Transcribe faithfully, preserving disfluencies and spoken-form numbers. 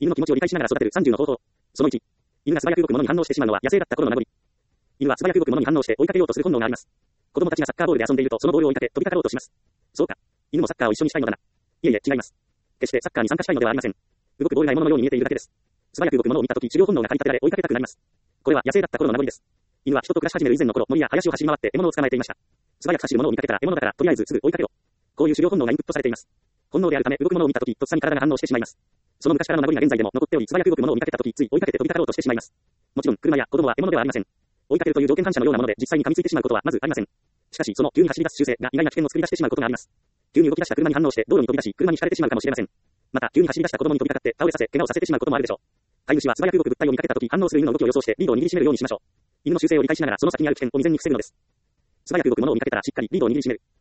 犬の気持ちを理解しながら育てるさんじゅうの方法。そのいち。犬が素早く動くものに反応してしまうのは野生だった頃の名残。犬は素早く動くものに反応して追いかけようとする本能があります。子供たちがサッカーボールで遊んでいるとそのボールを追いかけ飛びかかろうとします。そうか。犬もサッカーを一緒にしたいのだな。いえいえ、違います。決してサッカーに参加したいのではありません。動くボールが獲物のように見えているだけです。素早く動くものを見たとき、狩猟本能が駆り立てられ追いかけたくなります。これは野生だった頃の名残です。犬は人と暮らし始める以前の頃、森や林を走り回って獲物を捕まえていました。素早く走るものを見かけたら獲物だからとりあえずすぐ追いかけろ。こういう狩猟本能がインプットされています。本能であるため動くものを見たとき、とっさに体が反応してしまいます。その昔からの名残が現在でも残っており、素早く動くものを見かけたとき、つい追いかけて飛びかかろうとしてしまいます。もちろん、車や子供は獲物ではありません。追いかけるという条件反射のようなもので実際に噛みついてしまうことはまずありません。しかし、その急に走り出す習性が意外な危険を作り出してしまうことがあります。急に動き出した車に反応して道路に飛び出し、車にひかれてしまうかもしれません。また、急に走り出した子供に飛びかかって倒れさせ、怪我をさせてしまうこともあるでしょう。飼い主は素早く動く物体を見かけたとき、反応する犬の動きを予想してリードを握りしめるようにしましょう。犬の習性を理解しながらその先にある危険を未然に防ぐのです。素早く動くものを見かけたらしっかりリードを握りしめる。